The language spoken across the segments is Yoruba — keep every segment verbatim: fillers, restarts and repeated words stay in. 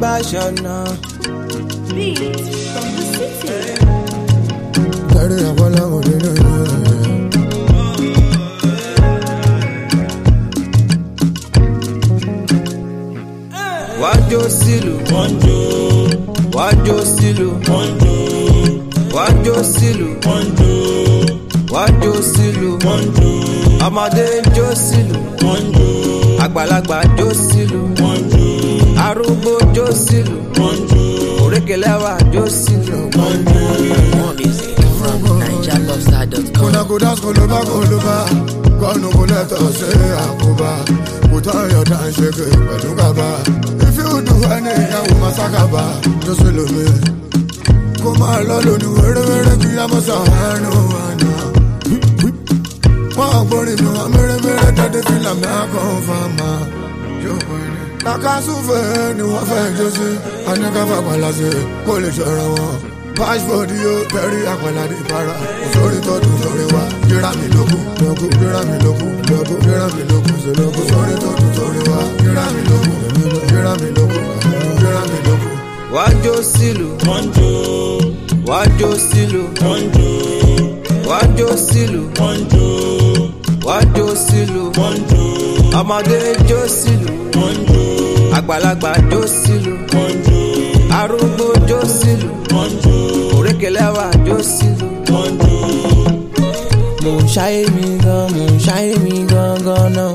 Bashana. Beat from the city. Daddy, I wanna go to the Wajo silu, wanjo, wajo silu, wanjo, wajo silu, wanjo, wajo silu, wanjo, amade jo silu, wanjo, àgbàlagbà jo silu, wanjo, arúgbó jo silu, wanjo, orekelewa jo silu, wanjo. More music from Niger Popstar dot com. Kona go dance koloba koloba, kono go let us say akoba. Put on your dance shake it, pẹ̀lú kaba. If you do anything, you must akaba. Just follow me. Come on, lolo ni were were kí a mọ̀ sàánú àná. Wọ́n gbọ́rin mi wọ́n mẹ́rẹ́ mẹ́rẹ́ tẹ́tẹ́ fìlà mi àkọ́fàmà. Takasúfẹ́ ni wọ́n fẹ́ jó sí, anákàfà pàlàsì kó lè ṣọ̀rọ̀ wọn. Passport yóò tẹ̀rí àpàlà ní ìpara. Òṣèré tọ́dún sórí wa, gíra mi lókun, lókun, gíra mi lókun, lókun, gíra mi lókun, ṣe lókun. Òṣèré tọ́dún sórí wa, gíra mi lókun, gíra mi lókun, gíra mi lókun. Wajo silu, wanjo, wajo silu, wanjo, wajo silu, wanjo, wajo silu, wanjo, amade jo silu, wanjo, àgbàlagbà jo silu, wanjo, arúgbó jo silu, wanjo, orekelewa jo silu, wanjo. Mo ń ṣayé mi gan, mo ń ṣayé mi gangan náà.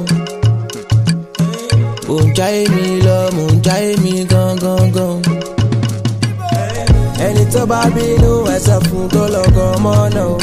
Mo ń ṣayé mi lọ, mo ń ṣayé mi gangan gan. Ẹni tó bá bínú ẹsẹ̀ fún kó lọ́gọ́ mọ́nà o.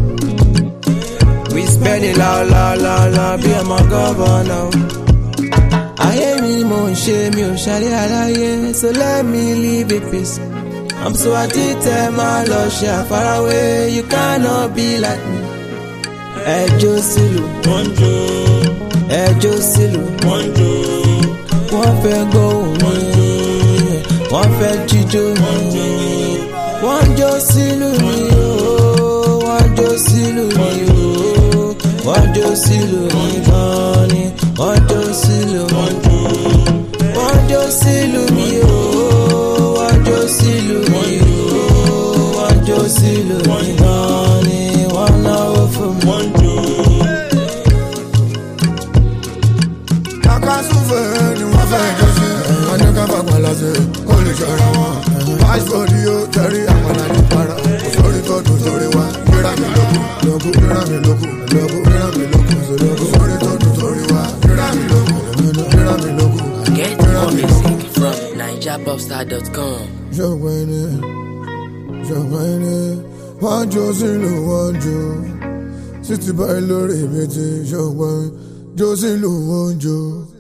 We spend it la la la la bí ọmọ gọ́bọ̀nà o. Ayé mi mò ń ṣe mi ò ṣàrí aláyé, so let me live in peace. I'm so addicted, máa lọ ṣe àfarawé, you cannot be like me. Ẹjọ́ sílù, wọ́n jó. Ẹjọ́ sílù, wọ́n jó. Wọ́n fẹ́ gbóhùn mi, wọ́n fẹ́ jíjó mi. Wọ́n jó sílù mi o, wọ́n jó sílù mi o. Wọ́n jó sílù mi gan ni, wọ́n jó sílù mi. Wọ́n jó sílù mi o, wọ́n jó sílù mi o. Wọ́n jó sílù mi gan ni, wọ́n náwó fún mi. Takasúfẹ́ ni wọ́n fẹ́ jó sí, anákàfà pàlàsì kó lè ṣọ̀rọ̀ wọn. Passport yóò tẹ̀rí àpàlà ní ìpara. Òṣèré tọ́dún sórí wa, gíra mi lókun, lókun, gíra mi lókun, lókun, gíra mi lókun, ṣe lókun. Òṣèré tọ́dún sórí wa, gíra mi lókun, gíra mi lókun, Get gíra more mi lókun. music from Niger Popstar dot com. Ṣọ̀gbọ́n ẹni, ṣọ̀gbọ́n ẹni, wọ́n jó sílù wọ́n jó. Títí báyìí lórí ibi tí ṣọ̀gbọ́n jó sílù wọ́n jó.